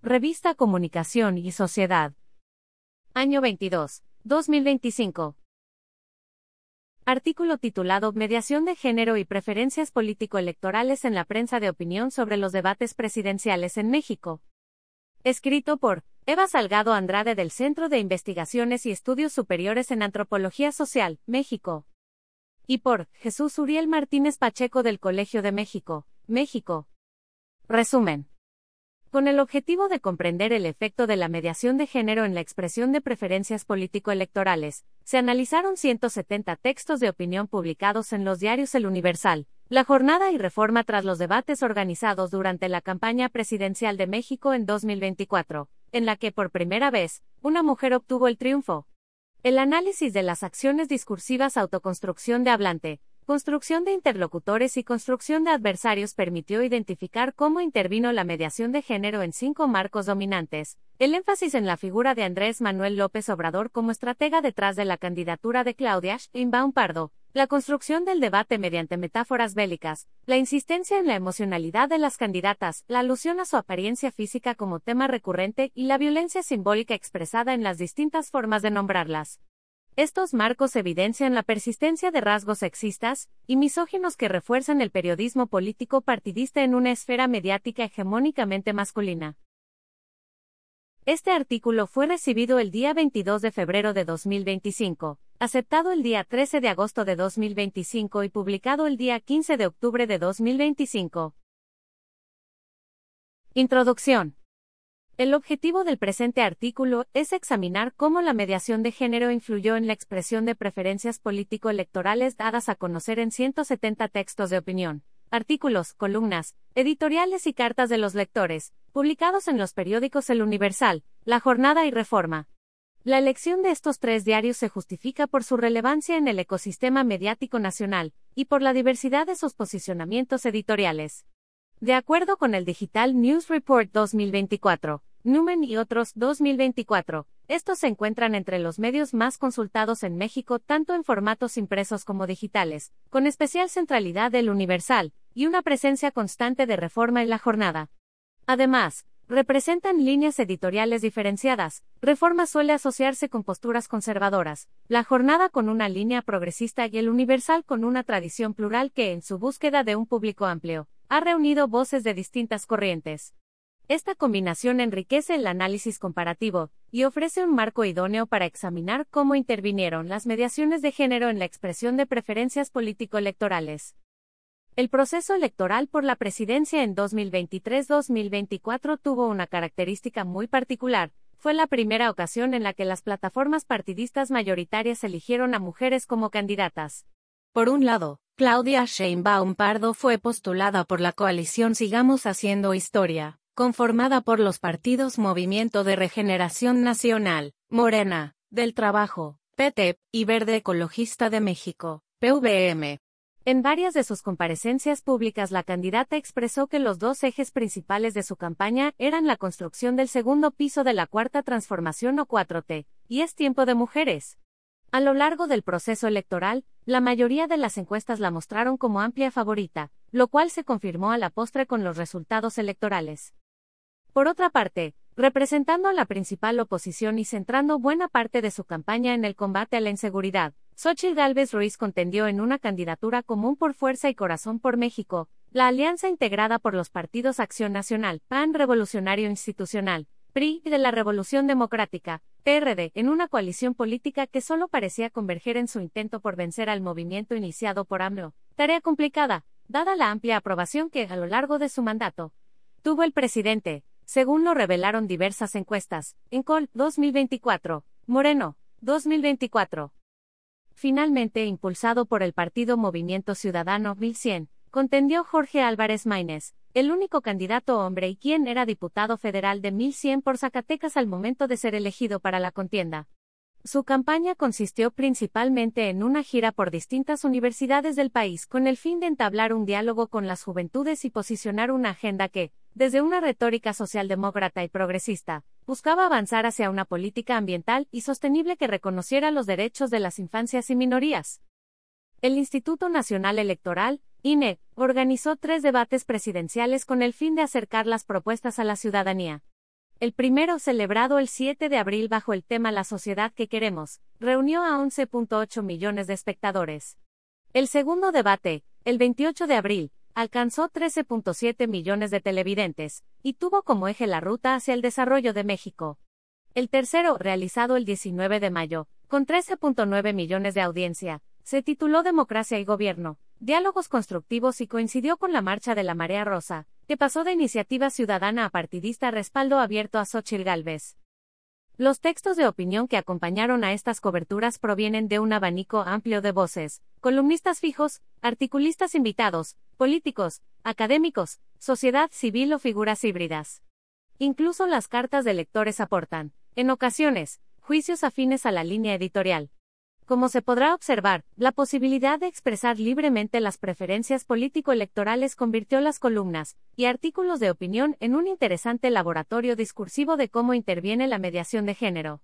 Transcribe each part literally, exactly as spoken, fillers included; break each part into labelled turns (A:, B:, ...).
A: Revista Comunicación y Sociedad. Año veintidós, dos mil veinticinco. Artículo titulado Mediación de género y preferencias político-electorales en la prensa de opinión sobre los debates presidenciales en México. Escrito por Eva Salgado Andrade del Centro de Investigaciones y Estudios Superiores en Antropología Social, México. Y por Jesús Uriel Martínez Pacheco del Colegio de México, México. Resumen. Con el objetivo de comprender el efecto de la mediación de género en la expresión de preferencias político-electorales, se analizaron ciento setenta textos de opinión publicados en los diarios El Universal, La Jornada y Reforma tras los debates organizados durante la campaña presidencial de México en dos mil veinticuatro, en la que por primera vez, una mujer obtuvo el triunfo. El análisis de las acciones discursivas, autoconstrucción de hablante, construcción de interlocutores y construcción de adversarios permitió identificar cómo intervino la mediación de género en cinco marcos dominantes. El énfasis en la figura de Andrés Manuel López Obrador como estratega detrás de la candidatura de Claudia Sheinbaum Pardo, la construcción del debate mediante metáforas bélicas, la insistencia en la emocionalidad de las candidatas, la alusión a su apariencia física como tema recurrente y la violencia simbólica expresada en las distintas formas de nombrarlas. Estos marcos evidencian la persistencia de rasgos sexistas y misóginos que refuerzan el periodismo político partidista en una esfera mediática hegemónicamente masculina. Este artículo fue recibido el día veintidós de febrero de dos mil veinticinco, aceptado el día trece de agosto de dos mil veinticinco y publicado el día quince de octubre de dos mil veinticinco. Introducción. El objetivo del presente artículo es examinar cómo la mediación de género influyó en la expresión de preferencias político-electorales dadas a conocer en ciento setenta textos de opinión, artículos, columnas, editoriales y cartas de los lectores, publicados en los periódicos El Universal, La Jornada y Reforma. La elección de estos tres diarios se justifica por su relevancia en el ecosistema mediático nacional, y por la diversidad de sus posicionamientos editoriales. De acuerdo con el Digital News Report dos mil veinticuatro, Numen y otros dos mil veinticuatro, estos se encuentran entre los medios más consultados en México tanto en formatos impresos como digitales, con especial centralidad del Universal, y una presencia constante de Reforma en La Jornada. Además, representan líneas editoriales diferenciadas. Reforma suele asociarse con posturas conservadoras, La Jornada con una línea progresista y El Universal con una tradición plural que, en su búsqueda de un público amplio, ha reunido voces de distintas corrientes. Esta combinación enriquece el análisis comparativo y ofrece un marco idóneo para examinar cómo intervinieron las mediaciones de género en la expresión de preferencias político-electorales. El proceso electoral por la presidencia en dos mil veintitrés a dos mil veinticuatro tuvo una característica muy particular. Fue la primera ocasión en la que las plataformas partidistas mayoritarias eligieron a mujeres como candidatas. Por un lado, Claudia Sheinbaum Pardo fue postulada por la coalición Sigamos Haciendo Historia, conformada por los partidos Movimiento de Regeneración Nacional, Morena, Del Trabajo, P T, y Verde Ecologista de México, P V M. En varias de sus comparecencias públicas la candidata expresó que los dos ejes principales de su campaña eran la construcción del segundo piso de la Cuarta Transformación o cuatro T, y es tiempo de mujeres. A lo largo del proceso electoral, la mayoría de las encuestas la mostraron como amplia favorita, lo cual se confirmó a la postre con los resultados electorales. Por otra parte, representando a la principal oposición y centrando buena parte de su campaña en el combate a la inseguridad, Xóchitl Gálvez Ruiz contendió en una candidatura común por Fuerza y Corazón por México, la alianza integrada por los partidos Acción Nacional, P A N Revolucionario Institucional, P R I y de la Revolución Democrática, P R D, en una coalición política que solo parecía converger en su intento por vencer al movimiento iniciado por AMLO, tarea complicada, dada la amplia aprobación que, a lo largo de su mandato, tuvo el presidente. Según lo revelaron diversas encuestas, Encol, dos mil veinticuatro, Moreno, dos mil veinticuatro. Finalmente, impulsado por el partido Movimiento Ciudadano mil cien, contendió Jorge Álvarez Maínez, el único candidato hombre y quien era diputado federal de mil cien por Zacatecas al momento de ser elegido para la contienda. Su campaña consistió principalmente en una gira por distintas universidades del país con el fin de entablar un diálogo con las juventudes y posicionar una agenda que, desde una retórica socialdemócrata y progresista, buscaba avanzar hacia una política ambiental y sostenible que reconociera los derechos de las infancias y minorías. El Instituto Nacional Electoral, I N E, organizó tres debates presidenciales con el fin de acercar las propuestas a la ciudadanía. El primero, celebrado el siete de abril bajo el tema La sociedad que queremos, reunió a once punto ocho millones de espectadores. El segundo debate, el veintiocho de abril, alcanzó trece punto siete millones de televidentes, y tuvo como eje la ruta hacia el desarrollo de México. El tercero, realizado el diecinueve de mayo, con trece punto nueve millones de audiencia, se tituló Democracia y Gobierno, Diálogos Constructivos y coincidió con la Marcha de la Marea Rosa, que pasó de iniciativa ciudadana a partidista respaldo abierto a Xóchitl Gálvez. Los textos de opinión que acompañaron a estas coberturas provienen de un abanico amplio de voces, columnistas fijos, articulistas invitados, políticos, académicos, sociedad civil o figuras híbridas. Incluso las cartas de lectores aportan, en ocasiones, juicios afines a la línea editorial. Como se podrá observar, la posibilidad de expresar libremente las preferencias político-electorales convirtió las columnas y artículos de opinión en un interesante laboratorio discursivo de cómo interviene la mediación de género.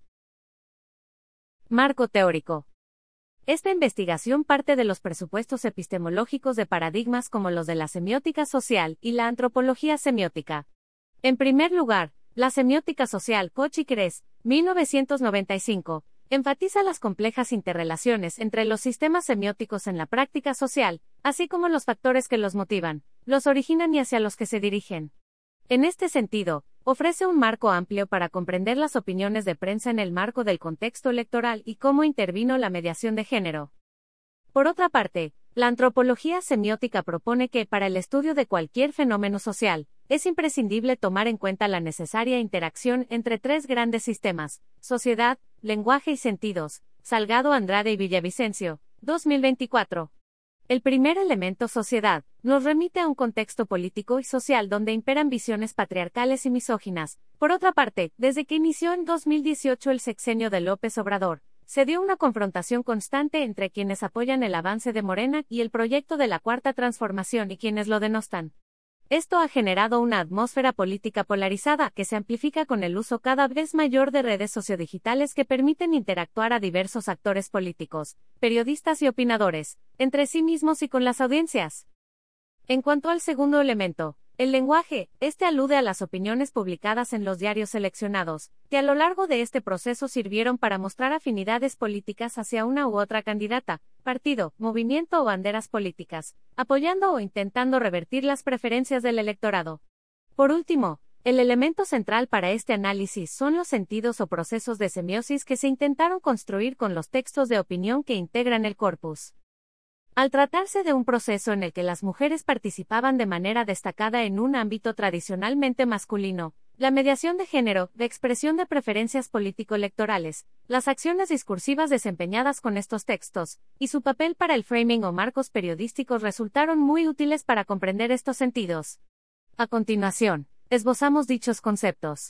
A: Marco teórico. Esta investigación parte de los presupuestos epistemológicos de paradigmas como los de la semiótica social y la antropología semiótica. En primer lugar, la semiótica social, Koch y Kress, mil novecientos noventa y cinco, enfatiza las complejas interrelaciones entre los sistemas semióticos en la práctica social, así como los factores que los motivan, los originan y hacia los que se dirigen. En este sentido, ofrece un marco amplio para comprender las opiniones de prensa en el marco del contexto electoral y cómo intervino la mediación de género. Por otra parte, la antropología semiótica propone que, para el estudio de cualquier fenómeno social, es imprescindible tomar en cuenta la necesaria interacción entre tres grandes sistemas: sociedad, lenguaje y sentidos. Salgado, Andrade y Villavicencio, dos mil veinticuatro. El primer elemento, sociedad, nos remite a un contexto político y social donde imperan visiones patriarcales y misóginas. Por otra parte, desde que inició en dos mil dieciocho el sexenio de López Obrador, se dio una confrontación constante entre quienes apoyan el avance de Morena y el proyecto de la Cuarta Transformación y quienes lo denostan. Esto ha generado una atmósfera política polarizada que se amplifica con el uso cada vez mayor de redes sociodigitales que permiten interactuar a diversos actores políticos, periodistas y opinadores, entre sí mismos y con las audiencias. En cuanto al segundo elemento, el lenguaje, este alude a las opiniones publicadas en los diarios seleccionados, que a lo largo de este proceso sirvieron para mostrar afinidades políticas hacia una u otra candidata, partido, movimiento o banderas políticas, apoyando o intentando revertir las preferencias del electorado. Por último, el elemento central para este análisis son los sentidos o procesos de semiosis que se intentaron construir con los textos de opinión que integran el corpus. Al tratarse de un proceso en el que las mujeres participaban de manera destacada en un ámbito tradicionalmente masculino, la mediación de género, de expresión de preferencias político-electorales, las acciones discursivas desempeñadas con estos textos, y su papel para el framing o marcos periodísticos resultaron muy útiles para comprender estos sentidos. A continuación, esbozamos dichos conceptos.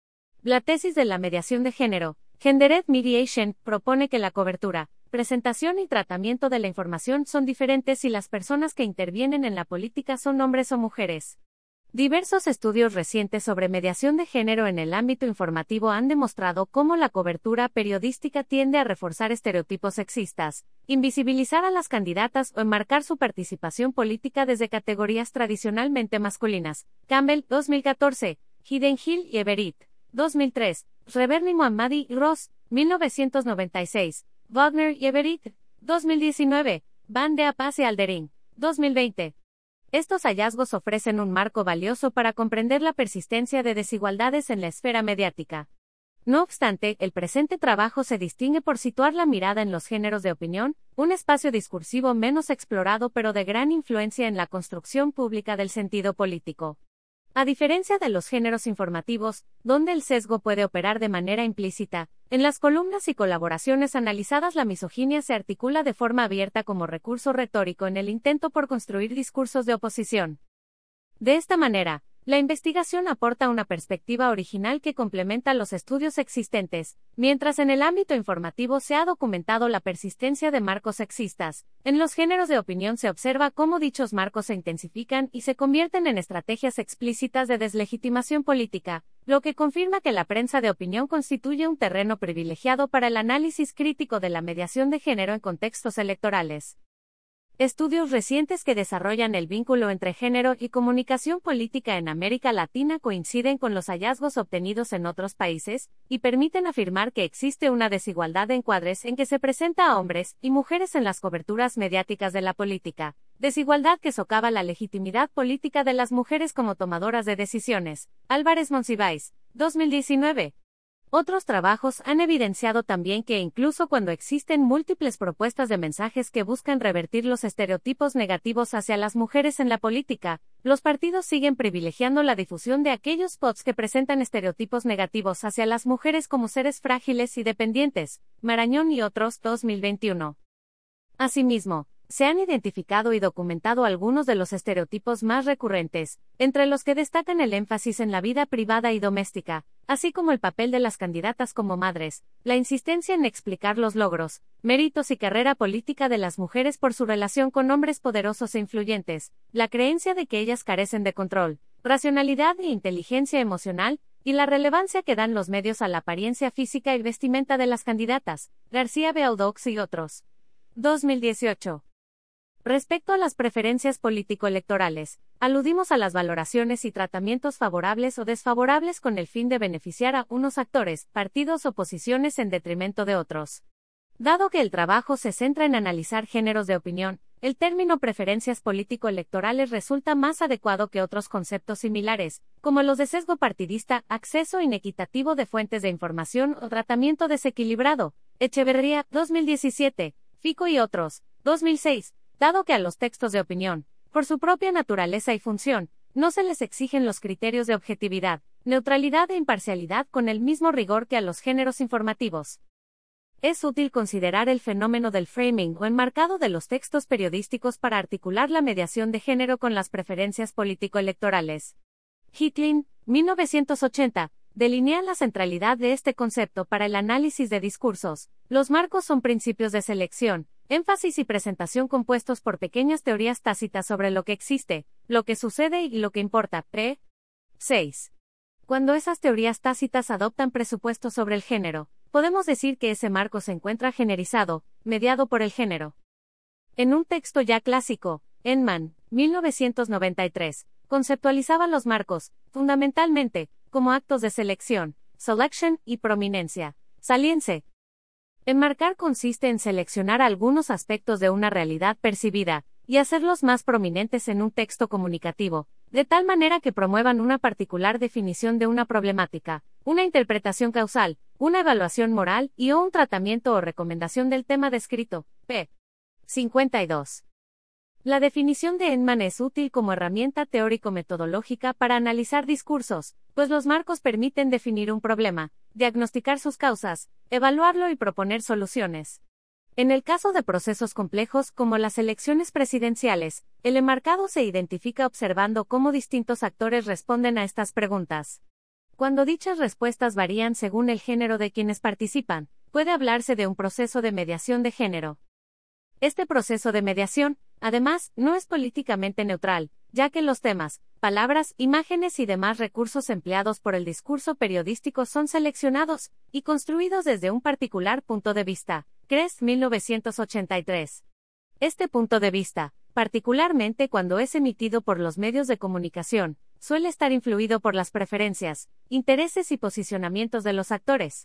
A: La tesis de la mediación de género, Gendered Mediation, propone que la cobertura, presentación y tratamiento de la información son diferentes si las personas que intervienen en la política son hombres o mujeres. Diversos estudios recientes sobre mediación de género en el ámbito informativo han demostrado cómo la cobertura periodística tiende a reforzar estereotipos sexistas, invisibilizar a las candidatas o enmarcar su participación política desde categorías tradicionalmente masculinas. Campbell, dos mil catorce, Hidden-Hill y Everett, dos mil tres, Reverny Mohammadi y Ross, mil novecientos noventa y seis, Wagner y Everett, dos mil diecinueve, Van de Apaz y Aldering, dos mil veinte. Estos hallazgos ofrecen un marco valioso para comprender la persistencia de desigualdades en la esfera mediática. No obstante, el presente trabajo se distingue por situar la mirada en los géneros de opinión, un espacio discursivo menos explorado pero de gran influencia en la construcción pública del sentido político. A diferencia de los géneros informativos, donde el sesgo puede operar de manera implícita, en las columnas y colaboraciones analizadas la misoginia se articula de forma abierta como recurso retórico en el intento por construir discursos de oposición. De esta manera, la investigación aporta una perspectiva original que complementa los estudios existentes, mientras en el ámbito informativo se ha documentado la persistencia de marcos sexistas. En los géneros de opinión se observa cómo dichos marcos se intensifican y se convierten en estrategias explícitas de deslegitimación política, lo que confirma que la prensa de opinión constituye un terreno privilegiado para el análisis crítico de la mediación de género en contextos electorales. Estudios recientes que desarrollan el vínculo entre género y comunicación política en América Latina coinciden con los hallazgos obtenidos en otros países, y permiten afirmar que existe una desigualdad de encuadres en que se presenta a hombres y mujeres en las coberturas mediáticas de la política, desigualdad que socava la legitimidad política de las mujeres como tomadoras de decisiones. Álvarez Monsiváis, dos mil diecinueve. Otros trabajos han evidenciado también que incluso cuando existen múltiples propuestas de mensajes que buscan revertir los estereotipos negativos hacia las mujeres en la política, los partidos siguen privilegiando la difusión de aquellos spots que presentan estereotipos negativos hacia las mujeres como seres frágiles y dependientes. Marañón y otros, dos mil veintiuno. Asimismo, se han identificado y documentado algunos de los estereotipos más recurrentes, entre los que destacan el énfasis en la vida privada y doméstica, así como el papel de las candidatas como madres, la insistencia en explicar los logros, méritos y carrera política de las mujeres por su relación con hombres poderosos e influyentes, la creencia de que ellas carecen de control, racionalidad e inteligencia emocional, y la relevancia que dan los medios a la apariencia física y vestimenta de las candidatas. García Beaudoux y otros. dos mil dieciocho. Respecto a las preferencias político-electorales, aludimos a las valoraciones y tratamientos favorables o desfavorables con el fin de beneficiar a unos actores, partidos o posiciones en detrimento de otros. Dado que el trabajo se centra en analizar géneros de opinión, el término preferencias político-electorales resulta más adecuado que otros conceptos similares, como los de sesgo partidista, acceso inequitativo de fuentes de información o tratamiento desequilibrado. Echeverría, dos mil diecisiete, Fico y otros, dos mil seis. Dado que a los textos de opinión, por su propia naturaleza y función, no se les exigen los criterios de objetividad, neutralidad e imparcialidad con el mismo rigor que a los géneros informativos. Es útil considerar el fenómeno del framing o enmarcado de los textos periodísticos para articular la mediación de género con las preferencias político-electorales. Hitlin, mil novecientos ochenta, delinea la centralidad de este concepto para el análisis de discursos. Los marcos son principios de selección, énfasis y presentación compuestos por pequeñas teorías tácitas sobre lo que existe, lo que sucede y lo que importa. P. seis. Cuando esas teorías tácitas adoptan presupuestos sobre el género, podemos decir que ese marco se encuentra generizado, mediado por el género. En un texto ya clásico, Enman, mil novecientos noventa y tres, conceptualizaba los marcos, fundamentalmente, como actos de selección, selection, y prominencia, saliense. Enmarcar consiste en seleccionar algunos aspectos de una realidad percibida, y hacerlos más prominentes en un texto comunicativo, de tal manera que promuevan una particular definición de una problemática, una interpretación causal, una evaluación moral y o un tratamiento o recomendación del tema descrito. P. cincuenta y dos. La definición de Enman es útil como herramienta teórico-metodológica para analizar discursos, pues los marcos permiten definir un problema, diagnosticar sus causas, evaluarlo y proponer soluciones. En el caso de procesos complejos como las elecciones presidenciales, el enmarcado se identifica observando cómo distintos actores responden a estas preguntas. Cuando dichas respuestas varían según el género de quienes participan, puede hablarse de un proceso de mediación de género. Este proceso de mediación, además, no es políticamente neutral, ya que los temas, palabras, imágenes y demás recursos empleados por el discurso periodístico son seleccionados y construidos desde un particular punto de vista. Kress, mil novecientos ochenta y tres. Este punto de vista, particularmente cuando es emitido por los medios de comunicación, suele estar influido por las preferencias, intereses y posicionamientos de los actores.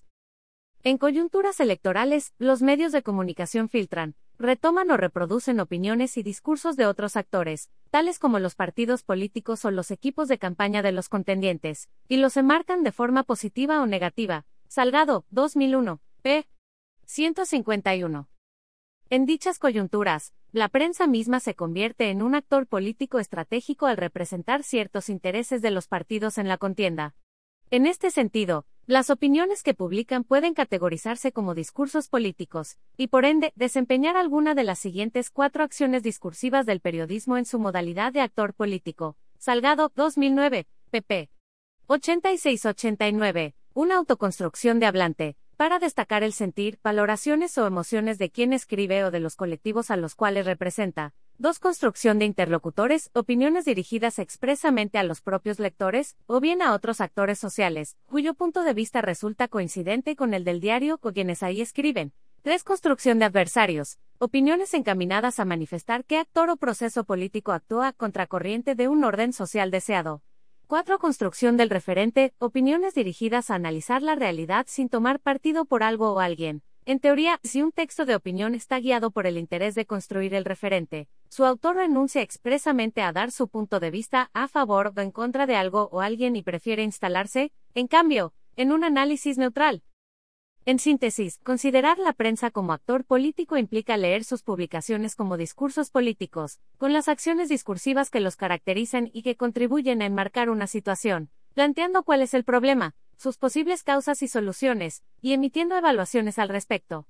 A: En coyunturas electorales, los medios de comunicación filtran, retoman o reproducen opiniones y discursos de otros actores, tales como los partidos políticos o los equipos de campaña de los contendientes, y los enmarcan de forma positiva o negativa. Salgado, dos mil uno, p. ciento cincuenta y uno. En dichas coyunturas, la prensa misma se convierte en un actor político estratégico al representar ciertos intereses de los partidos en la contienda. En este sentido, las opiniones que publican pueden categorizarse como discursos políticos, y por ende, desempeñar alguna de las siguientes cuatro acciones discursivas del periodismo en su modalidad de actor político. Salgado, dos mil nueve, pp. ochenta y seis a ochenta y nueve. Una autoconstrucción de hablante, para destacar el sentir, valoraciones o emociones de quien escribe o de los colectivos a los cuales representa. dos Construcción de interlocutores, opiniones dirigidas expresamente a los propios lectores, o bien a otros actores sociales, cuyo punto de vista resulta coincidente con el del diario o quienes ahí escriben. tres. Construcción de adversarios. Opiniones encaminadas a manifestar qué actor o proceso político actúa a contracorriente de un orden social deseado. cuatro. Construcción del referente. Opiniones dirigidas a analizar la realidad sin tomar partido por algo o alguien. En teoría, si un texto de opinión está guiado por el interés de construir el referente, su autor renuncia expresamente a dar su punto de vista a favor o en contra de algo o alguien y prefiere instalarse, en cambio, en un análisis neutral. En síntesis, considerar la prensa como actor político implica leer sus publicaciones como discursos políticos, con las acciones discursivas que los caracterizan y que contribuyen a enmarcar una situación, planteando cuál es el problema, sus posibles causas y soluciones, y emitiendo evaluaciones al respecto.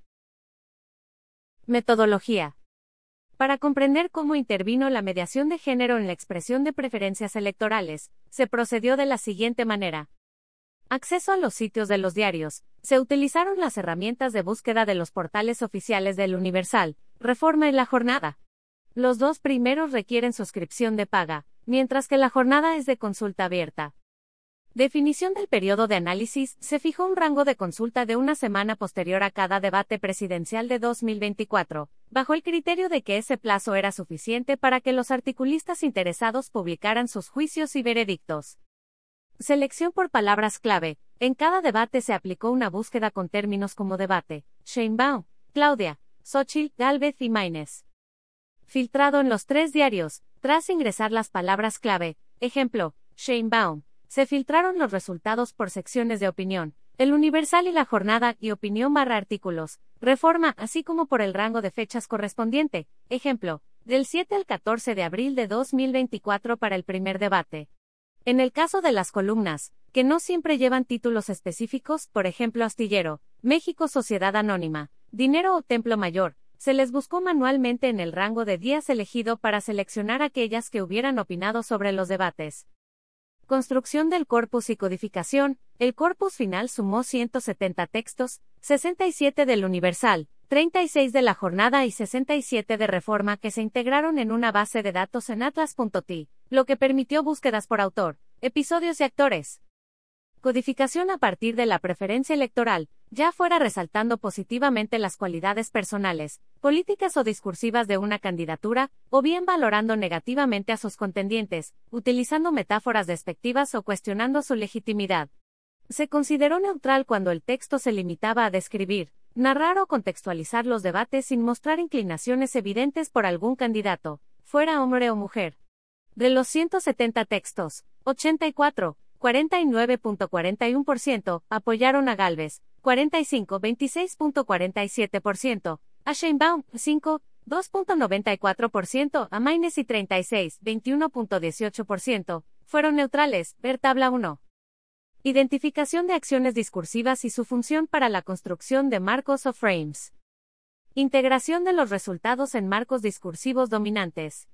A: Metodología. Para comprender cómo intervino la mediación de género en la expresión de preferencias electorales, se procedió de la siguiente manera. Acceso a los sitios de los diarios. Se utilizaron las herramientas de búsqueda de los portales oficiales del Universal, Reforma y La Jornada. Los dos primeros requieren suscripción de paga, mientras que La Jornada es de consulta abierta. Definición del periodo de análisis. Se fijó un rango de consulta de una semana posterior a cada debate presidencial de dos mil veinticuatro, bajo el criterio de que ese plazo era suficiente para que los articulistas interesados publicaran sus juicios y veredictos. Selección por palabras clave. En cada debate se aplicó una búsqueda con términos como debate, Sheinbaum, Claudia, Xóchitl Gálvez y Maínez. Filtrado en los tres diarios, tras ingresar las palabras clave, ejemplo, Sheinbaum, se filtraron los resultados por secciones de opinión, El Universal y La Jornada y opinión barra artículos, Reforma, así como por el rango de fechas correspondiente, ejemplo, del siete al catorce de abril de dos mil veinticuatro para el primer debate. En el caso de las columnas, que no siempre llevan títulos específicos, por ejemplo Astillero, México Sociedad Anónima, Dinero o Templo Mayor, se les buscó manualmente en el rango de días elegido para seleccionar aquellas que hubieran opinado sobre los debates. Construcción del corpus y codificación. El corpus final sumó ciento setenta textos, sesenta y siete del Universal, treinta y seis de La Jornada y sesenta y siete de Reforma que se integraron en una base de datos en atlas punto t i, lo que permitió búsquedas por autor, episodios y actores. Codificación a partir de la preferencia electoral, ya fuera resaltando positivamente las cualidades personales, políticas o discursivas de una candidatura, o bien valorando negativamente a sus contendientes, utilizando metáforas despectivas o cuestionando su legitimidad. Se consideró neutral cuando el texto se limitaba a describir, narrar o contextualizar los debates sin mostrar inclinaciones evidentes por algún candidato, fuera hombre o mujer. De los ciento setenta textos, ochenta y cuatro, cuarenta y nueve punto cuarenta y uno por ciento, apoyaron a Gálvez, cuarenta y cinco, veintiséis punto cuarenta y siete por ciento, a Sheinbaum, cinco, dos punto noventa y cuatro por ciento, a Maínez y treinta y seis, veintiuno punto dieciocho por ciento, fueron neutrales, ver tabla uno. Identificación de acciones discursivas y su función para la construcción de marcos o frames. Integración de los resultados en marcos discursivos dominantes.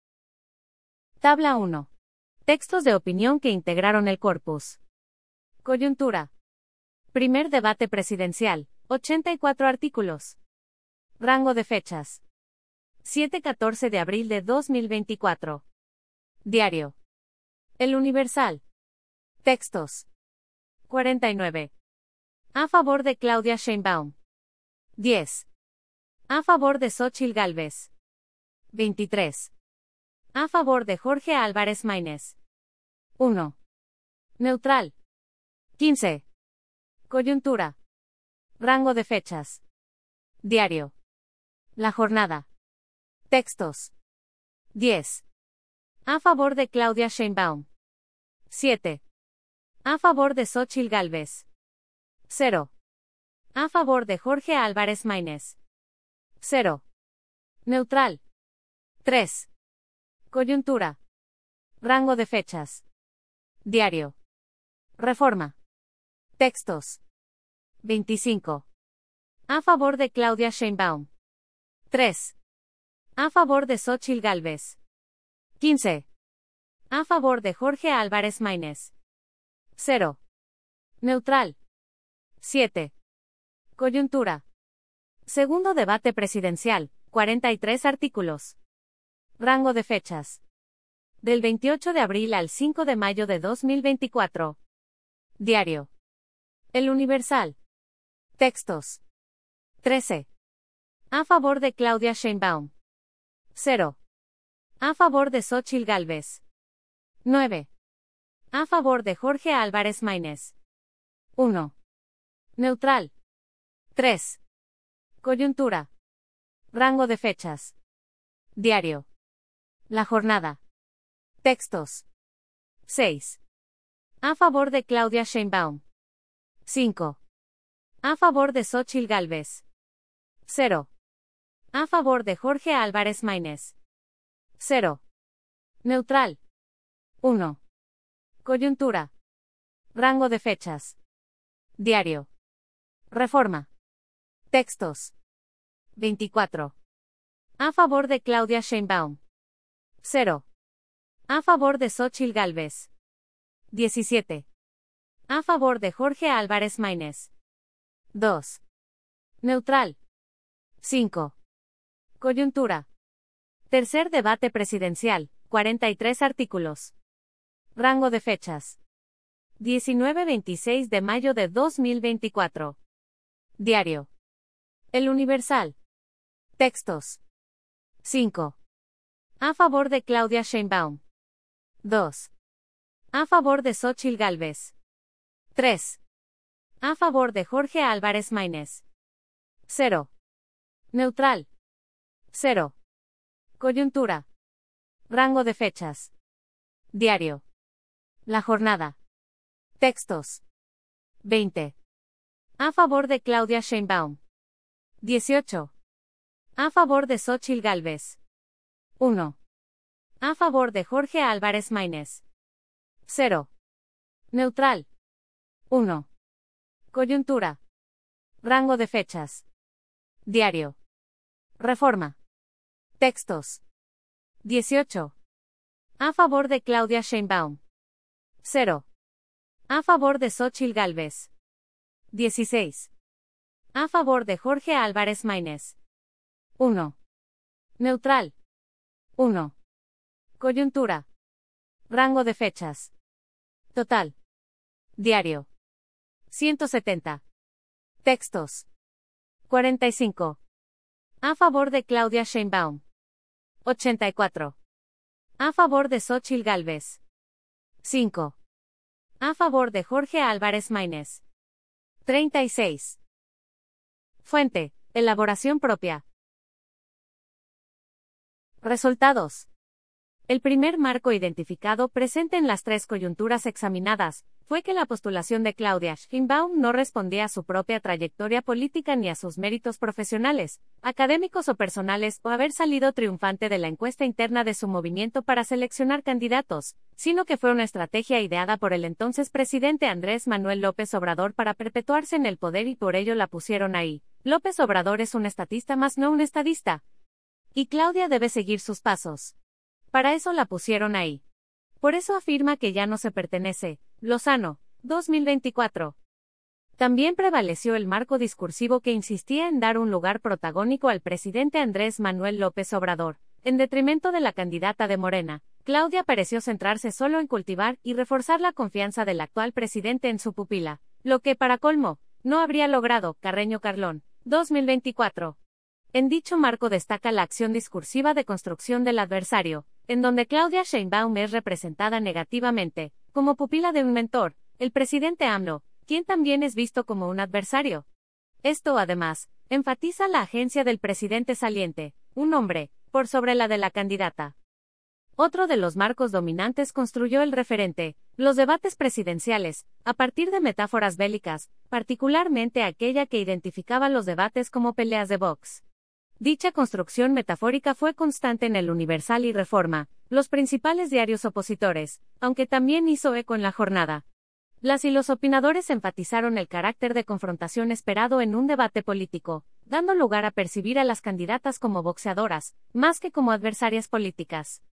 A: Tabla uno. Textos de opinión que integraron el corpus. Coyuntura. Primer debate presidencial, ochenta y cuatro artículos. Rango de fechas. siete a catorce de abril de dos mil veinticuatro. Diario. El Universal. Textos. cuarenta y nueve. A favor de Claudia Sheinbaum. diez. A favor de Xóchitl Gálvez. veintitrés. A favor de Jorge Álvarez Maínez. uno. Neutral. quince. Coyuntura. Rango de fechas. Diario. La Jornada. Textos. diez. A favor de Claudia Sheinbaum. siete. A favor de Xóchitl Gálvez. cero. A favor de Jorge Álvarez Maínez. cero. Neutral. tres. Coyuntura. Rango de fechas. Diario. Reforma. Textos. veinticinco. A favor de Claudia Sheinbaum. tres. A favor de Xóchitl Gálvez. quince. A favor de Jorge Álvarez Maínez. cero. Neutral. siete. Coyuntura. Segundo debate presidencial, cuarenta y tres artículos. Rango de fechas. Del veintiocho de abril al cinco de mayo de dos mil veinticuatro. Diario. El Universal. Textos. trece. A favor de Claudia Sheinbaum. cero. A favor de Xóchitl Gálvez. nueve. A favor de Jorge Álvarez Maínez. uno. Neutral. tres. Coyuntura. Rango de fechas. Diario. La jornada. Textos. seis. A favor de Claudia Sheinbaum. cinco. A favor de Xóchitl Gálvez. cero. A favor de Jorge Álvarez Maínez. cero. Neutral. uno. Coyuntura. Rango de fechas. Diario. Reforma. Textos. veinticuatro. A favor de Claudia Sheinbaum. cero. A favor de Xóchitl Gálvez. diecisiete. A favor de Jorge Álvarez Maínez. dos. Neutral. cinco. Coyuntura. Tercer debate presidencial, cuarenta y tres artículos. Rango de fechas. diecinueve a veintiséis de mayo de dos mil veinticuatro. Diario. El Universal. Textos. cinco. A favor de Claudia Sheinbaum. dos. A favor de Xóchitl Gálvez. tres. A favor de Jorge Álvarez Maínez. cero. Neutral. cero. Coyuntura. Rango de fechas. Diario. La jornada. Textos. veinte. A favor de Claudia Sheinbaum. dieciocho. A favor de Xóchitl Gálvez. uno. A favor de Jorge Álvarez Maínez. cero. Neutral. uno. Coyuntura. Rango de fechas. Diario. Reforma. Textos. dieciocho. A favor de Claudia Sheinbaum. cero. A favor de Xóchitl Gálvez. dieciséis. A favor de Jorge Álvarez Maínez. uno. Neutral. uno. Coyuntura. Rango de fechas. Total. Diario. ciento setenta. Textos. cuarenta y cinco. A favor de Claudia Sheinbaum. ochenta y cuatro. A favor de Xóchitl Gálvez. cinco. A favor de Jorge Álvarez Maínez. treinta y seis. Fuente. Elaboración propia. Resultados. El primer marco identificado presente en las tres coyunturas examinadas fue que la postulación de Claudia Sheinbaum no respondía a su propia trayectoria política ni a sus méritos profesionales, académicos o personales o haber salido triunfante de la encuesta interna de su movimiento para seleccionar candidatos, sino que fue una estrategia ideada por el entonces presidente Andrés Manuel López Obrador para perpetuarse en el poder y por ello la pusieron ahí. López Obrador es un estatista más no un estadista. Y Claudia debe seguir sus pasos. Para eso la pusieron ahí. Por eso afirma que ya no se pertenece. Lozano, dos mil veinticuatro. También prevaleció el marco discursivo que insistía en dar un lugar protagónico al presidente Andrés Manuel López Obrador, en detrimento de la candidata de Morena. Claudia pareció centrarse solo en cultivar y reforzar la confianza del actual presidente en su pupila, lo que, para colmo, no habría logrado. Carreño Carlón, dos mil veinticuatro. En dicho marco destaca la acción discursiva de construcción del adversario, en donde Claudia Sheinbaum es representada negativamente, como pupila de un mentor, el presidente AMLO, quien también es visto como un adversario. Esto, además, enfatiza la agencia del presidente saliente, un hombre, por sobre la de la candidata. Otro de los marcos dominantes construyó el referente, los debates presidenciales, a partir de metáforas bélicas, particularmente aquella que identificaba los debates como peleas de box. Dicha construcción metafórica fue constante en el Universal y Reforma, los principales diarios opositores, aunque también hizo eco en La Jornada. Las y los opinadores enfatizaron el carácter de confrontación esperado en un debate político, dando lugar a percibir a las candidatas como boxeadoras, más que como adversarias políticas.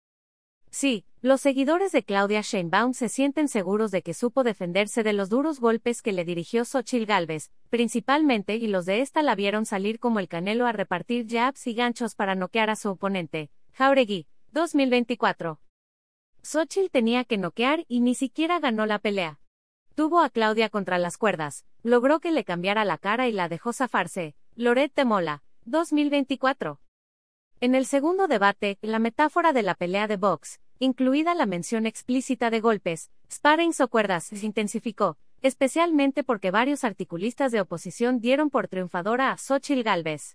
A: Sí, los seguidores de Claudia Sheinbaum se sienten seguros de que supo defenderse de los duros golpes que le dirigió Xóchitl Gálvez, principalmente, y los de esta la vieron salir como el Canelo a repartir jabs y ganchos para noquear a su oponente. Jáuregui, dos mil veinticuatro. Xóchitl tenía que noquear y ni siquiera ganó la pelea. Tuvo a Claudia contra las cuerdas, logró que le cambiara la cara y la dejó zafarse. Loret de Mola, dos mil veinticuatro. En el segundo debate, la metáfora de la pelea de box, incluida la mención explícita de golpes, sparrings o cuerdas, se intensificó, especialmente porque varios articulistas de oposición dieron por triunfadora a Xóchitl Gálvez.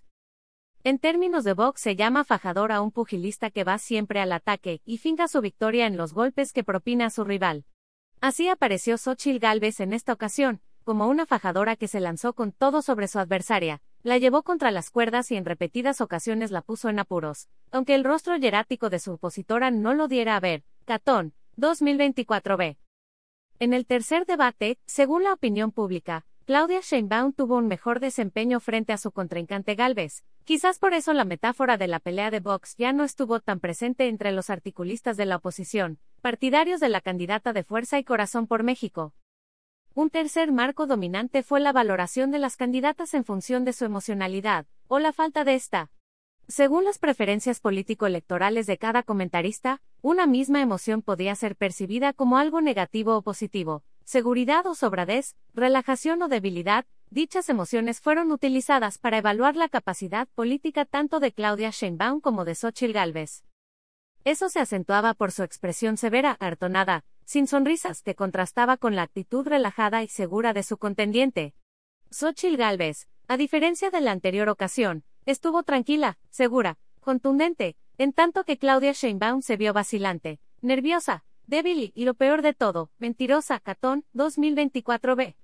A: En términos de box se llama fajador a un pugilista que va siempre al ataque y finca su victoria en los golpes que propina a su rival. Así apareció Xóchitl Gálvez en esta ocasión, como una fajadora que se lanzó con todo sobre su adversaria, la llevó contra las cuerdas y en repetidas ocasiones la puso en apuros, aunque el rostro hierático de su opositora no lo diera a ver. Catón, dos mil veinticuatro b. En el tercer debate, según la opinión pública, Claudia Sheinbaum tuvo un mejor desempeño frente a su contrincante Gálvez. Quizás por eso la metáfora de la pelea de box ya no estuvo tan presente entre los articulistas de la oposición, partidarios de la candidata de Fuerza y Corazón por México. Un tercer marco dominante fue la valoración de las candidatas en función de su emocionalidad, o la falta de esta. Según las preferencias político-electorales de cada comentarista, una misma emoción podía ser percibida como algo negativo o positivo, seguridad o sobradez, relajación o debilidad. Dichas emociones fueron utilizadas para evaluar la capacidad política tanto de Claudia Sheinbaum como de Xóchitl Gálvez. Eso se acentuaba por su expresión severa, hartonada, sin sonrisas, que contrastaba con la actitud relajada y segura de su contendiente. Xóchitl Gálvez, a diferencia de la anterior ocasión, estuvo tranquila, segura, contundente, en tanto que Claudia Sheinbaum se vio vacilante, nerviosa, débil y, lo peor de todo, mentirosa. Catón, dos mil veinticuatro b.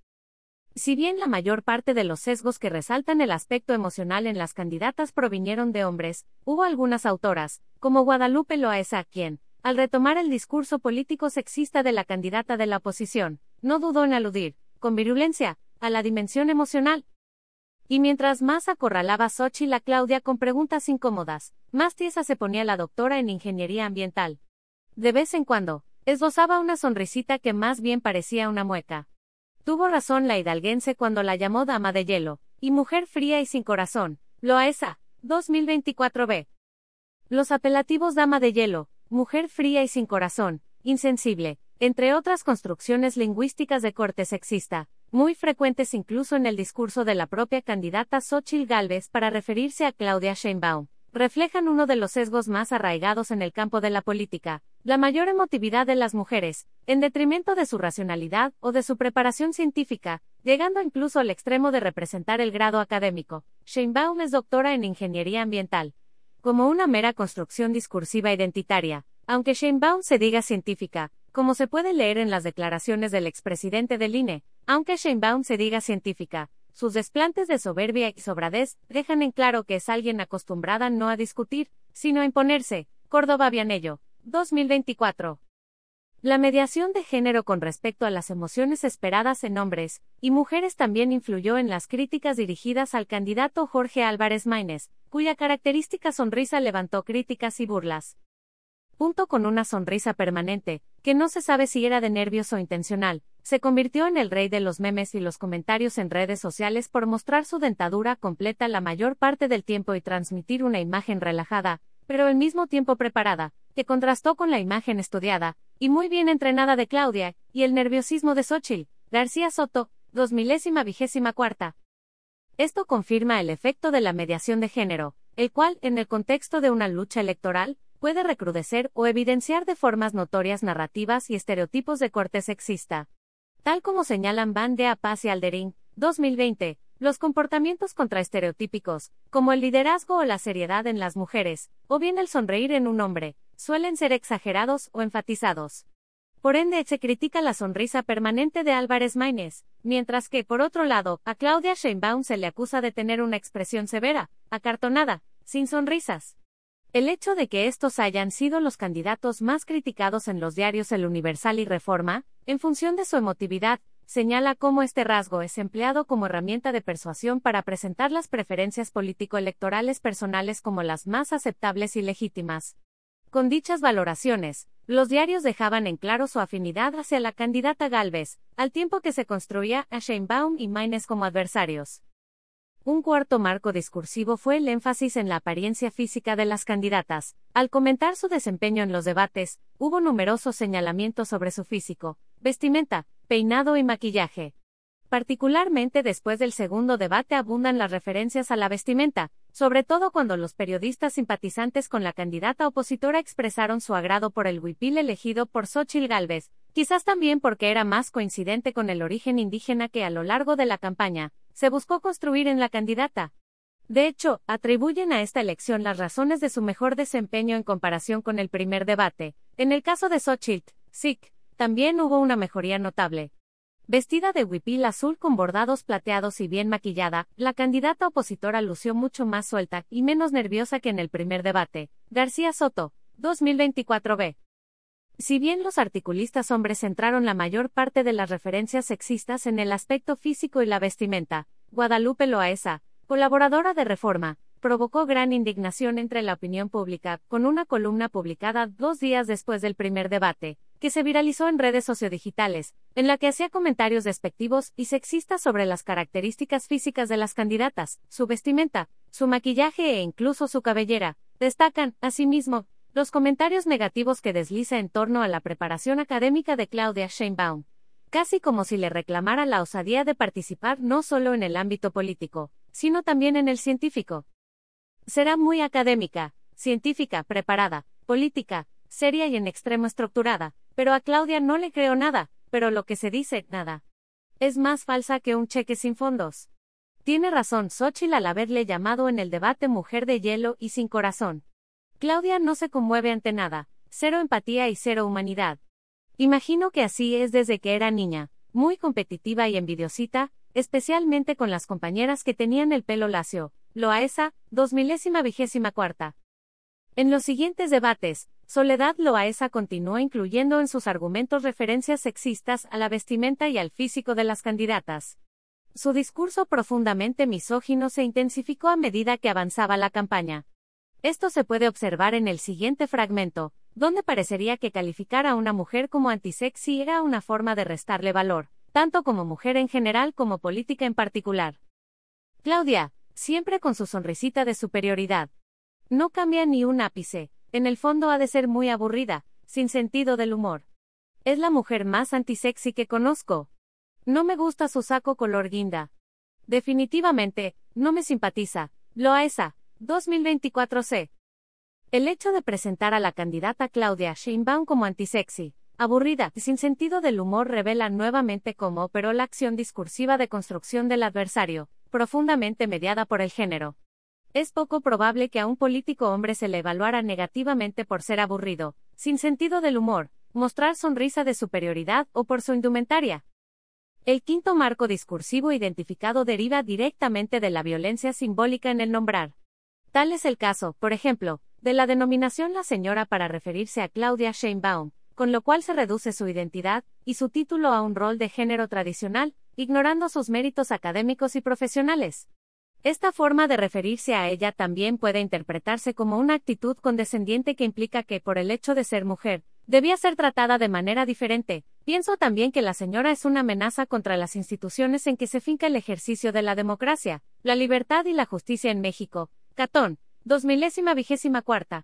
A: Si bien la mayor parte de los sesgos que resaltan el aspecto emocional en las candidatas provinieron de hombres, hubo algunas autoras, como Guadalupe Loaesa, quien, al retomar el discurso político sexista de la candidata de la oposición, no dudó en aludir, con virulencia, a la dimensión emocional. Y mientras más acorralaba Xóchitl a Claudia con preguntas incómodas, más tiesa se ponía la doctora en ingeniería ambiental. De vez en cuando, esbozaba una sonrisita que más bien parecía una mueca. Tuvo razón la hidalguense cuando la llamó dama de hielo, y mujer fría y sin corazón. Loaesa, dos mil veinticuatro b. Los apelativos dama de hielo, mujer fría y sin corazón, insensible, entre otras construcciones lingüísticas de corte sexista, muy frecuentes incluso en el discurso de la propia candidata Xóchitl Gálvez para referirse a Claudia Sheinbaum, reflejan uno de los sesgos más arraigados en el campo de la política, la mayor emotividad de las mujeres, en detrimento de su racionalidad o de su preparación científica, llegando incluso al extremo de representar el grado académico. Sheinbaum es doctora en ingeniería ambiental, como una mera construcción discursiva identitaria, aunque Sheinbaum se diga científica, como se puede leer en las declaraciones del expresidente del I N E, aunque Sheinbaum se diga científica, sus desplantes de soberbia y sobradez dejan en claro que es alguien acostumbrada no a discutir, sino a imponerse. Córdoba Vianello, dos mil veinticuatro. La mediación de género con respecto a las emociones esperadas en hombres y mujeres también influyó en las críticas dirigidas al candidato Jorge Álvarez Maínez, cuya característica sonrisa levantó críticas y burlas. Junto con una sonrisa permanente, que no se sabe si era de nervios o intencional, se convirtió en el rey de los memes y los comentarios en redes sociales por mostrar su dentadura completa la mayor parte del tiempo y transmitir una imagen relajada, pero al mismo tiempo preparada, que contrastó con la imagen estudiada y muy bien entrenada de Claudia, y el nerviosismo de Xóchitl. García Soto, dos milésima vigésima cuarta. Esto confirma el efecto de la mediación de género, el cual, en el contexto de una lucha electoral, puede recrudecer o evidenciar de formas notorias narrativas y estereotipos de corte sexista. Tal como señalan Van de Paz y Aldering, dos mil veinte, los comportamientos contraestereotípicos, como el liderazgo o la seriedad en las mujeres, o bien el sonreír en un hombre, suelen ser exagerados o enfatizados. Por ende, se critica la sonrisa permanente de Álvarez Maínez, mientras que, por otro lado, a Claudia Sheinbaum se le acusa de tener una expresión severa, acartonada, sin sonrisas. El hecho de que estos hayan sido los candidatos más criticados en los diarios El Universal y Reforma, en función de su emotividad, señala cómo este rasgo es empleado como herramienta de persuasión para presentar las preferencias político-electorales personales como las más aceptables y legítimas. Con dichas valoraciones, los diarios dejaban en claro su afinidad hacia la candidata Gálvez, al tiempo que se construía a Sheinbaum y Maínez como adversarios. Un cuarto marco discursivo fue el énfasis en la apariencia física de las candidatas. Al comentar su desempeño en los debates, hubo numerosos señalamientos sobre su físico, vestimenta, peinado y maquillaje. Particularmente después del segundo debate abundan las referencias a la vestimenta, sobre todo cuando los periodistas simpatizantes con la candidata opositora expresaron su agrado por el huipil elegido por Xóchitl Gálvez, quizás también porque era más coincidente con el origen indígena que a lo largo de la campaña se buscó construir en la candidata. De hecho, atribuyen a esta elección las razones de su mejor desempeño en comparación con el primer debate. En el caso de Xóchitl, S I C, también hubo una mejoría notable. Vestida de huipil azul con bordados plateados y bien maquillada, la candidata opositora lució mucho más suelta y menos nerviosa que en el primer debate. García Soto, dos mil veinticuatro b. Si bien los articulistas hombres centraron la mayor parte de las referencias sexistas en el aspecto físico y la vestimenta, Guadalupe Loaesa, colaboradora de Reforma, provocó gran indignación entre la opinión pública, con una columna publicada dos días después del primer debate, que se viralizó en redes sociodigitales, en la que hacía comentarios despectivos y sexistas sobre las características físicas de las candidatas, su vestimenta, su maquillaje e incluso su cabellera. Destacan, asimismo, los comentarios negativos que desliza en torno a la preparación académica de Claudia Sheinbaum, casi como si le reclamara la osadía de participar no solo en el ámbito político, sino también en el científico. Será muy académica, científica, preparada, política, seria y en extremo estructurada, pero a Claudia no le creo nada, pero lo que se dice, nada. Es más falsa que un cheque sin fondos. Tiene razón Xóchitl al haberle llamado en el debate mujer de hielo y sin corazón. Claudia no se conmueve ante nada, cero empatía y cero humanidad. Imagino que así es desde que era niña, muy competitiva y envidiosita, especialmente con las compañeras que tenían el pelo lacio. Loaesa, dos milésima vigésima cuarta. En los siguientes debates, Soledad Loaesa continuó incluyendo en sus argumentos referencias sexistas a la vestimenta y al físico de las candidatas. Su discurso profundamente misógino se intensificó a medida que avanzaba la campaña. Esto se puede observar en el siguiente fragmento, donde parecería que calificar a una mujer como antisexy era una forma de restarle valor, tanto como mujer en general como política en particular. Claudia, siempre con su sonrisita de superioridad. No cambia ni un ápice, en el fondo ha de ser muy aburrida, sin sentido del humor. Es la mujer más antisexy que conozco. No me gusta su saco color guinda. Definitivamente, no me simpatiza. Loaesa, dos mil veinticuatro c. El hecho de presentar a la candidata Claudia Sheinbaum como antisexy, aburrida y sin sentido del humor revela nuevamente cómo operó la acción discursiva de construcción del adversario, profundamente mediada por el género. Es poco probable que a un político hombre se le evaluara negativamente por ser aburrido, sin sentido del humor, mostrar sonrisa de superioridad o por su indumentaria. El quinto marco discursivo identificado deriva directamente de la violencia simbólica en el nombrar. Tal es el caso, por ejemplo, de la denominación la señora para referirse a Claudia Sheinbaum, con lo cual se reduce su identidad y su título a un rol de género tradicional, ignorando sus méritos académicos y profesionales. Esta forma de referirse a ella también puede interpretarse como una actitud condescendiente que implica que, por el hecho de ser mujer, debía ser tratada de manera diferente. Pienso también que la señora es una amenaza contra las instituciones en que se finca el ejercicio de la democracia, la libertad y la justicia en México. Catón, dos milésima vigésima cuarta.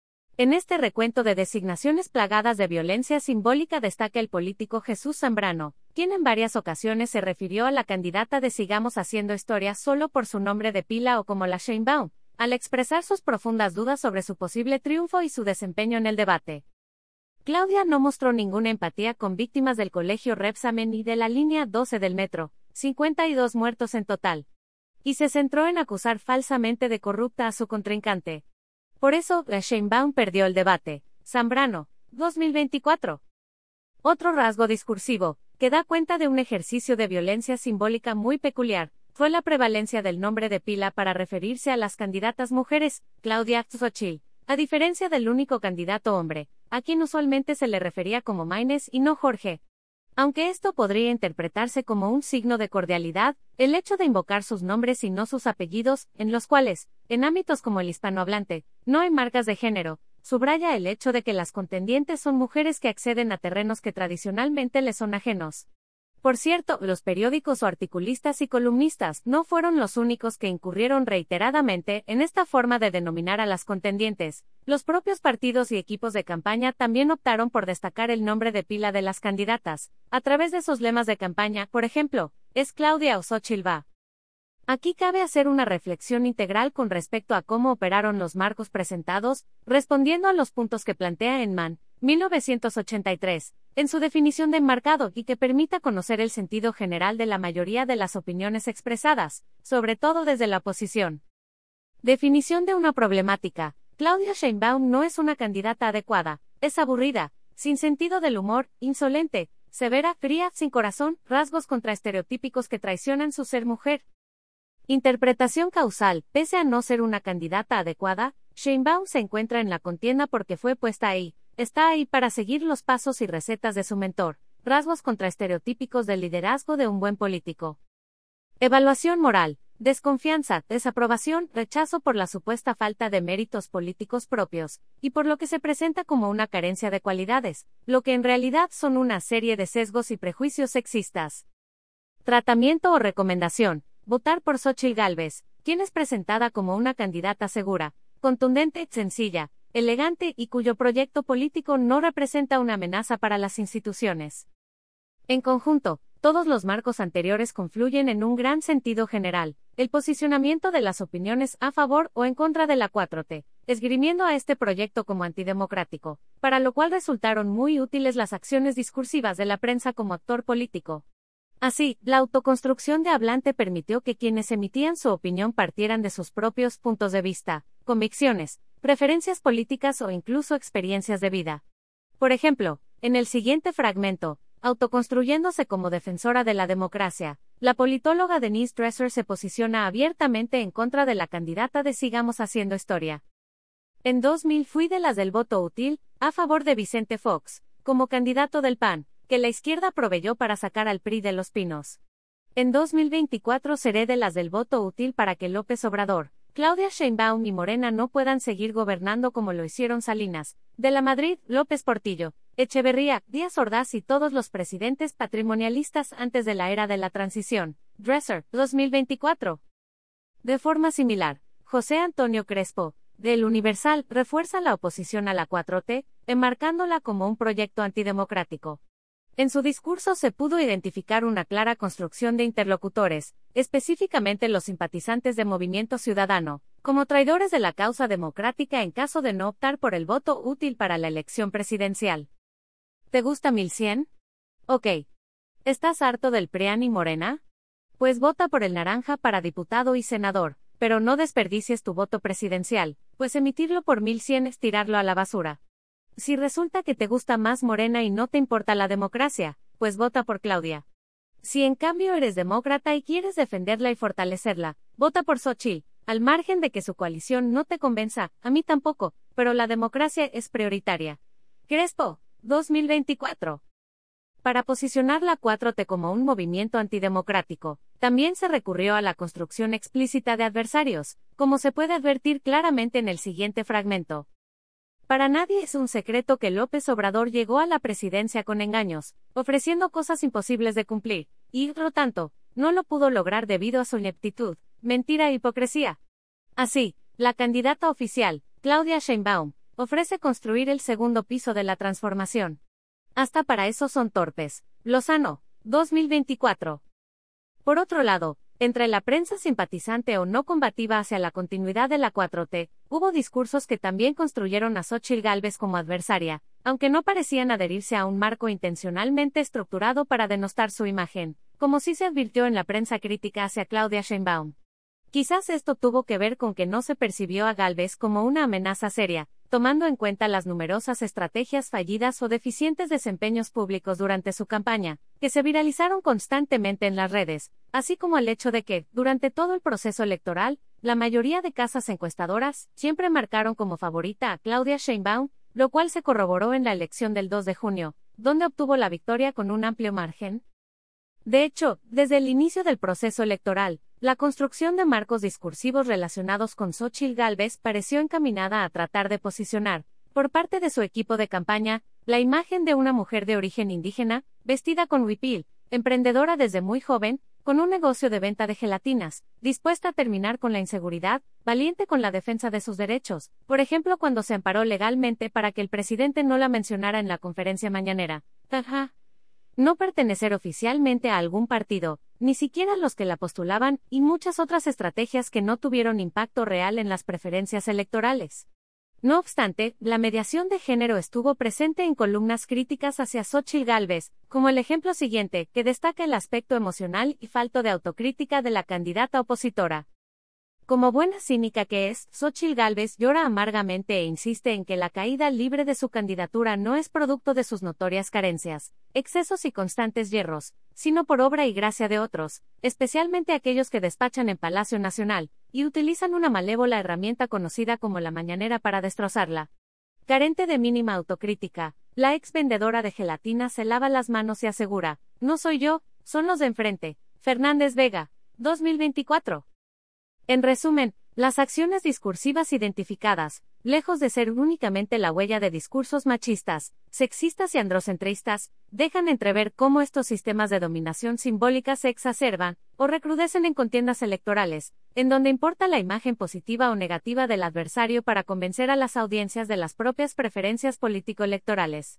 A: En este recuento de designaciones plagadas de violencia simbólica destaca el político Jesús Zambrano, quien en varias ocasiones se refirió a la candidata de Sigamos Haciendo Historia solo por su nombre de pila o como la Sheinbaum, al expresar sus profundas dudas sobre su posible triunfo y su desempeño en el debate. Claudia no mostró ninguna empatía con víctimas del colegio Rebsamen ni de la línea doce del metro, cincuenta y dos muertos en total. Y se centró en acusar falsamente de corrupta a su contrincante. Por eso, la Sheinbaum perdió el debate. Zambrano, dos mil veinticuatro. Otro rasgo discursivo, que da cuenta de un ejercicio de violencia simbólica muy peculiar, fue la prevalencia del nombre de pila para referirse a las candidatas mujeres, Claudia Xóchitl, a diferencia del único candidato hombre, a quien usualmente se le refería como Maynes y no Jorge. Aunque esto podría interpretarse como un signo de cordialidad, el hecho de invocar sus nombres y no sus apellidos, en los cuales, en ámbitos como el hispanohablante, no hay marcas de género, subraya el hecho de que las contendientes son mujeres que acceden a terrenos que tradicionalmente les son ajenos. Por cierto, los periódicos o articulistas y columnistas no fueron los únicos que incurrieron reiteradamente en esta forma de denominar a las contendientes. Los propios partidos y equipos de campaña también optaron por destacar el nombre de pila de las candidatas, a través de sus lemas de campaña, por ejemplo, ¿es Claudia o Xóchitl va? Aquí cabe hacer una reflexión integral con respecto a cómo operaron los marcos presentados, respondiendo a los puntos que plantea Enman, mil novecientos ochenta y tres, en su definición de enmarcado y que permita conocer el sentido general de la mayoría de las opiniones expresadas, sobre todo desde la oposición. Definición de una problemática. Claudia Sheinbaum no es una candidata adecuada, es aburrida, sin sentido del humor, insolente, severa, fría, sin corazón, rasgos contraestereotípicos que traicionan su ser mujer. Interpretación causal. Pese a no ser una candidata adecuada, Sheinbaum se encuentra en la contienda porque fue puesta ahí, está ahí para seguir los pasos y recetas de su mentor, rasgos contraestereotípicos del liderazgo de un buen político. Evaluación moral. Desconfianza, desaprobación, rechazo por la supuesta falta de méritos políticos propios, y por lo que se presenta como una carencia de cualidades, lo que en realidad son una serie de sesgos y prejuicios sexistas. Tratamiento o recomendación. Votar por Xóchitl Gálvez, quien es presentada como una candidata segura, contundente, sencilla, elegante y cuyo proyecto político no representa una amenaza para las instituciones. En conjunto, todos los marcos anteriores confluyen en un gran sentido general, el posicionamiento de las opiniones a favor o en contra de la cuatro T, esgrimiendo a este proyecto como antidemocrático, para lo cual resultaron muy útiles las acciones discursivas de la prensa como actor político. Así, la autoconstrucción de hablante permitió que quienes emitían su opinión partieran de sus propios puntos de vista, convicciones, preferencias políticas o incluso experiencias de vida. Por ejemplo, en el siguiente fragmento, autoconstruyéndose como defensora de la democracia, la politóloga Denise Dresser se posiciona abiertamente en contra de la candidata de Sigamos Haciendo Historia. En dos mil fui de las del voto útil, a favor de Vicente Fox, como candidato del P A N, que la izquierda proveyó para sacar al P R I de Los Pinos. En dos mil veinticuatro seré de las del voto útil para que López Obrador, Claudia Sheinbaum y Morena no puedan seguir gobernando como lo hicieron Salinas, de la Madrid, López Portillo, Echeverría, Díaz Ordaz y todos los presidentes patrimonialistas antes de la era de la transición. Dresser, dos mil veinticuatro. De forma similar, José Antonio Crespo, de El Universal, refuerza la oposición a la cuatro T, enmarcándola como un proyecto antidemocrático. En su discurso se pudo identificar una clara construcción de interlocutores, específicamente los simpatizantes de Movimiento Ciudadano, como traidores de la causa democrática en caso de no optar por el voto útil para la elección presidencial. ¿Te gusta mil cien? Ok. ¿Estás harto del P R I A N y Morena? Pues vota por el naranja para diputado y senador, pero no desperdicies tu voto presidencial, pues emitirlo por mil cien es tirarlo a la basura. Si resulta que te gusta más Morena y no te importa la democracia, pues vota por Claudia. Si en cambio eres demócrata y quieres defenderla y fortalecerla, vota por Xóchitl, al margen de que su coalición no te convenza, a mí tampoco, pero la democracia es prioritaria. Crespo, dos mil veinticuatro. Para posicionar la cuatro T como un movimiento antidemocrático, también se recurrió a la construcción explícita de adversarios, como se puede advertir claramente en el siguiente fragmento. Para nadie es un secreto que López Obrador llegó a la presidencia con engaños, ofreciendo cosas imposibles de cumplir, y, por lo tanto, no lo pudo lograr debido a su ineptitud, mentira e hipocresía. Así, la candidata oficial, Claudia Sheinbaum, ofrece construir el segundo piso de la transformación. Hasta para eso son torpes. Lozano, dos mil veinticuatro. Por otro lado, entre la prensa simpatizante o no combativa hacia la continuidad de la cuatro T, hubo discursos que también construyeron a Xóchitl Gálvez como adversaria, aunque no parecían adherirse a un marco intencionalmente estructurado para denostar su imagen, como sí se advirtió en la prensa crítica hacia Claudia Sheinbaum. Quizás esto tuvo que ver con que no se percibió a Gálvez como una amenaza seria, tomando en cuenta las numerosas estrategias fallidas o deficientes desempeños públicos durante su campaña, que se viralizaron constantemente en las redes, así como el hecho de que, durante todo el proceso electoral, la mayoría de casas encuestadoras siempre marcaron como favorita a Claudia Sheinbaum, lo cual se corroboró en la elección del dos de junio, donde obtuvo la victoria con un amplio margen. De hecho, desde el inicio del proceso electoral, la construcción de marcos discursivos relacionados con Xóchitl Gálvez pareció encaminada a tratar de posicionar, por parte de su equipo de campaña, la imagen de una mujer de origen indígena, vestida con huipil, emprendedora desde muy joven, con un negocio de venta de gelatinas, dispuesta a terminar con la inseguridad, valiente con la defensa de sus derechos, por ejemplo cuando se amparó legalmente para que el presidente no la mencionara en la conferencia mañanera. Ajá. no pertenecer oficialmente a algún partido, ni siquiera los que la postulaban, y muchas otras estrategias que no tuvieron impacto real en las preferencias electorales. No obstante, la mediación de género estuvo presente en columnas críticas hacia Xóchitl Gálvez, como el ejemplo siguiente, que destaca el aspecto emocional y falto de autocrítica de la candidata opositora. Como buena cínica que es, Xóchitl Gálvez llora amargamente e insiste en que la caída libre de su candidatura no es producto de sus notorias carencias, excesos y constantes yerros, sino por obra y gracia de otros, especialmente aquellos que despachan en Palacio Nacional, y utilizan una malévola herramienta conocida como la mañanera para destrozarla. Carente de mínima autocrítica, la ex vendedora de gelatina se lava las manos y asegura, no soy yo, son los de enfrente. Fernández Vega, dos mil veinticuatro. En resumen, las acciones discursivas identificadas, lejos de ser únicamente la huella de discursos machistas, sexistas y androcentristas, dejan entrever cómo estos sistemas de dominación simbólica se exacerban o recrudecen en contiendas electorales, en donde importa la imagen positiva o negativa del adversario para convencer a las audiencias de las propias preferencias político-electorales.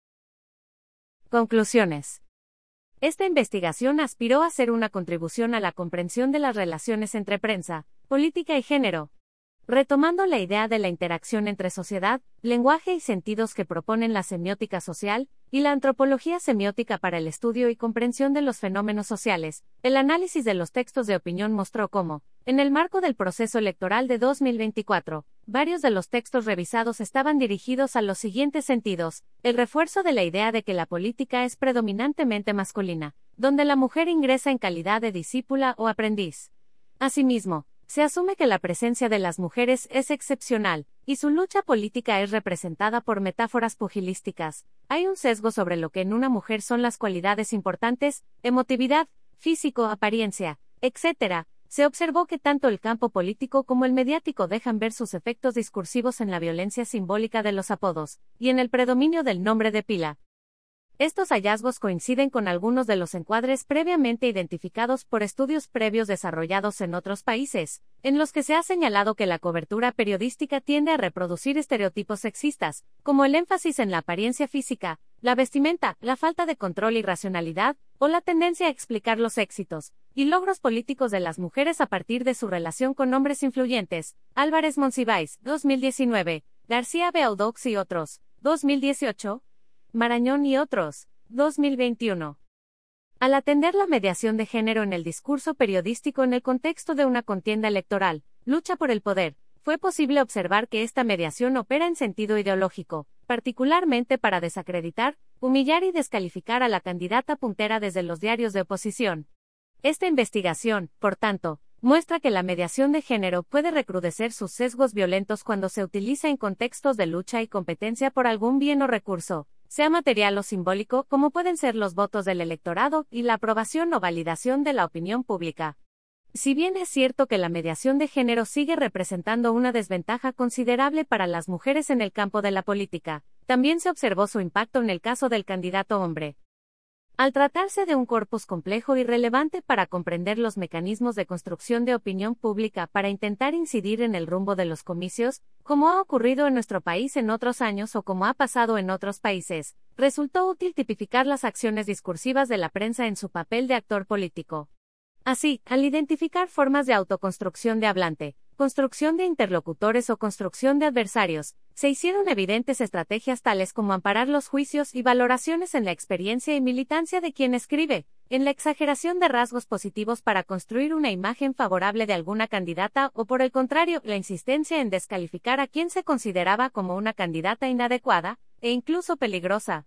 A: Conclusiones. Esta investigación aspiró a ser una contribución a la comprensión de las relaciones entre prensa, política y género, retomando la idea de la interacción entre sociedad, lenguaje y sentidos que proponen la semiótica social y la antropología semiótica para el estudio y comprensión de los fenómenos sociales. El análisis de los textos de opinión mostró cómo, en el marco del proceso electoral de dos mil veinticuatro, varios de los textos revisados estaban dirigidos a los siguientes sentidos: el refuerzo de la idea de que la política es predominantemente masculina, donde la mujer ingresa en calidad de discípula o aprendiz. Asimismo, se asume que la presencia de las mujeres es excepcional, y su lucha política es representada por metáforas pugilísticas. Hay un sesgo sobre lo que en una mujer son las cualidades importantes: emotividad, físico, apariencia, etcétera. Se observó que tanto el campo político como el mediático dejan ver sus efectos discursivos en la violencia simbólica de los apodos, y en el predominio del nombre de pila. Estos hallazgos coinciden con algunos de los encuadres previamente identificados por estudios previos desarrollados en otros países, en los que se ha señalado que la cobertura periodística tiende a reproducir estereotipos sexistas, como el énfasis en la apariencia física, la vestimenta, la falta de control y racionalidad, o la tendencia a explicar los éxitos y logros políticos de las mujeres a partir de su relación con hombres influyentes. Álvarez Monsiváis, dos mil diecinueve, García Beaudoux y otros, dos mil dieciocho, Marañón y otros, dos mil veintiuno. Al atender la mediación de género en el discurso periodístico en el contexto de una contienda electoral, lucha por el poder, fue posible observar que esta mediación opera en sentido ideológico, particularmente para desacreditar, humillar y descalificar a la candidata puntera desde los diarios de oposición. Esta investigación, por tanto, muestra que la mediación de género puede recrudecer sus sesgos violentos cuando se utiliza en contextos de lucha y competencia por algún bien o recurso, sea material o simbólico, como pueden ser los votos del electorado y la aprobación o validación de la opinión pública. Si bien es cierto que la mediación de género sigue representando una desventaja considerable para las mujeres en el campo de la política, también se observó su impacto en el caso del candidato hombre. Al tratarse de un corpus complejo y relevante para comprender los mecanismos de construcción de opinión pública para intentar incidir en el rumbo de los comicios, como ha ocurrido en nuestro país en otros años o como ha pasado en otros países, resultó útil tipificar las acciones discursivas de la prensa en su papel de actor político. Así, al identificar formas de autoconstrucción de hablante, construcción de interlocutores o construcción de adversarios, se hicieron evidentes estrategias tales como amparar los juicios y valoraciones en la experiencia y militancia de quien escribe, en la exageración de rasgos positivos para construir una imagen favorable de alguna candidata o, por el contrario, la insistencia en descalificar a quien se consideraba como una candidata inadecuada, e incluso peligrosa.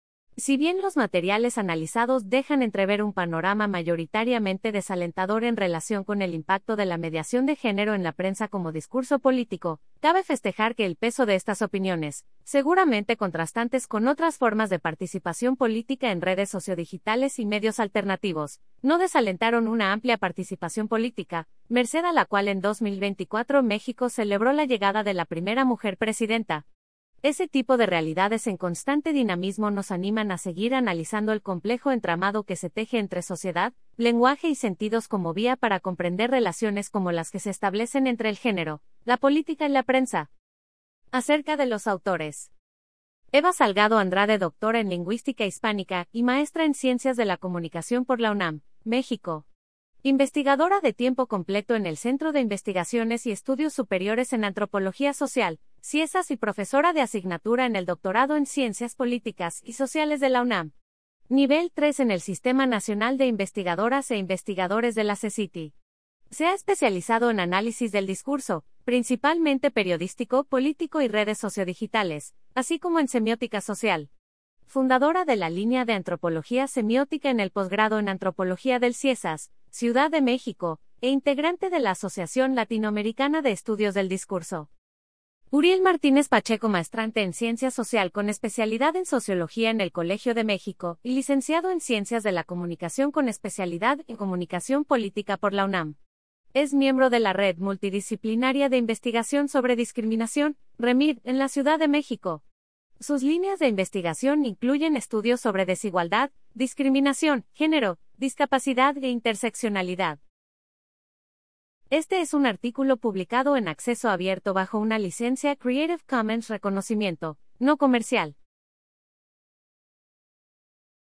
A: Si bien los materiales analizados dejan entrever un panorama mayoritariamente desalentador en relación con el impacto de la mediación de género en la prensa como discurso político, cabe festejar que el peso de estas opiniones, seguramente contrastantes con otras formas de participación política en redes sociodigitales y medios alternativos, no desalentaron una amplia participación política, merced a la cual en dos mil veinticuatro México celebró la llegada de la primera mujer presidenta. Ese tipo de realidades en constante dinamismo nos animan a seguir analizando el complejo entramado que se teje entre sociedad, lenguaje y sentidos como vía para comprender relaciones como las que se establecen entre el género, la política y la prensa. Acerca de los autores. Eva Salgado Andrade, doctora en Lingüística Hispánica y maestra en Ciencias de la Comunicación por la UNAM, México. Investigadora de tiempo completo en el Centro de Investigaciones y Estudios Superiores en Antropología Social, CIESAS, y profesora de asignatura en el doctorado en Ciencias Políticas y Sociales de la UNAM. Nivel tres en el Sistema Nacional de Investigadoras e Investigadores de la CECITI. Se ha especializado en análisis del discurso, principalmente periodístico, político y redes sociodigitales, así como en semiótica social. Fundadora de la línea de Antropología Semiótica en el posgrado en Antropología del CIESAS, Ciudad de México, e integrante de la Asociación Latinoamericana de Estudios del Discurso. Uriel Martínez Pacheco, maestrante en Ciencia Social con especialidad en Sociología en el Colegio de México y licenciado en Ciencias de la Comunicación con especialidad en Comunicación Política por la UNAM. Es miembro de la Red Multidisciplinaria de Investigación sobre Discriminación, REMID, en la Ciudad de México. Sus líneas de investigación incluyen estudios sobre desigualdad, discriminación, género, discapacidad e interseccionalidad. Este es un artículo publicado en acceso abierto bajo una licencia Creative Commons reconocimiento, no comercial.